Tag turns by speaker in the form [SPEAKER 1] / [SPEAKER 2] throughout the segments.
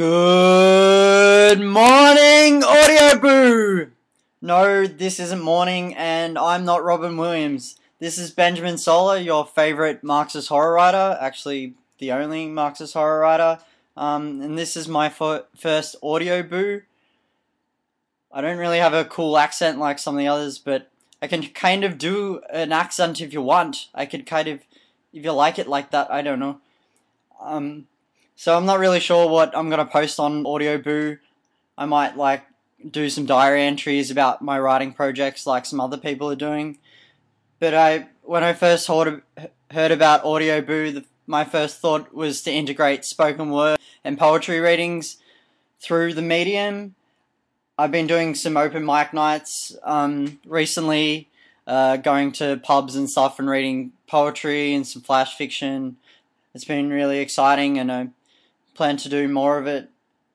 [SPEAKER 1] Good morning, Audio Boo! No, this isn't morning, and I'm not Robin Williams. This is Benjamin Sola, your favourite Marxist horror writer, actually the only Marxist horror writer, and this is my first Audio Boo. I don't really have a cool accent like some of the others, but I can kind of do an accent if you want. I could kind of, if you like it like that, I don't know. So I'm not really sure what I'm going to post on Audio Boo. I might do some diary entries about my writing projects like some other people are doing. But when I first heard about Audio Boo, my first thought was to integrate spoken word and poetry readings through the medium. I've been doing some open mic nights recently, going to pubs and stuff and reading poetry and some flash fiction. It's been really exciting, and I plan to do more of it.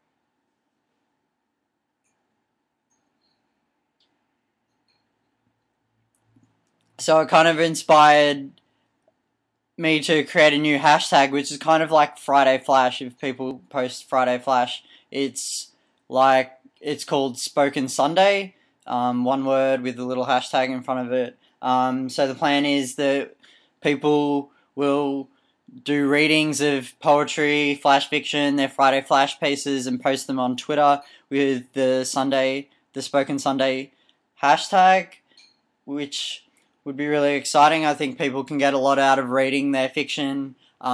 [SPEAKER 1] So it kind of inspired me to create a new hashtag, which is kind of like Friday Flash. If people post Friday Flash, it's called Spoken Sunday, one word with a little hashtag in front of it. So the plan is that people will do readings of poetry, flash fiction, their Friday Flash pieces, and post them on Twitter with the Spoken Sunday hashtag, which would be really exciting. I think people can get a lot out of reading their fiction,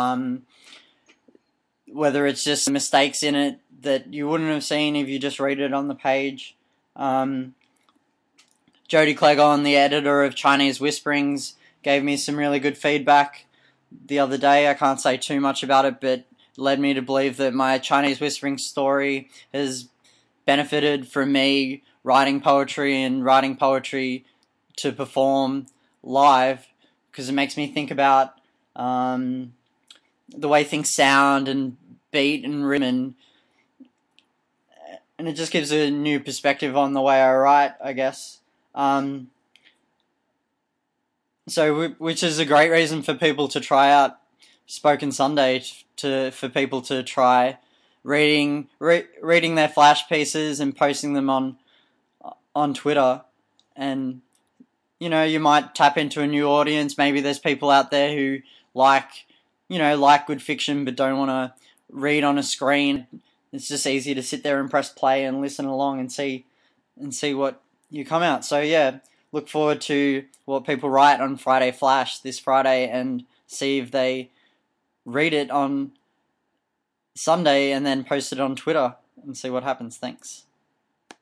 [SPEAKER 1] whether it's just mistakes in it that you wouldn't have seen if you just read it on the page. Jody Clegon, the editor of Chinese Whisperings, gave me some really good feedback the other day. I can't say too much about it, but led me to believe that my Chinese Whispering story has benefited from me writing poetry to perform live, because it makes me think about the way things sound and beat and rhythm, and it just gives a new perspective on the way I write, I guess. Which is a great reason for people to try out Spoken Sunday, for people to try reading their flash pieces and posting them on Twitter. And you might tap into a new audience. Maybe there's people out there who like good fiction but don't want to read on a screen. It's just easy to sit there and press play and listen along and see what you come out. So yeah, look forward to what people write on Friday Flash this Friday, and see if they read it on Sunday and then post it on Twitter and see what happens. Thanks.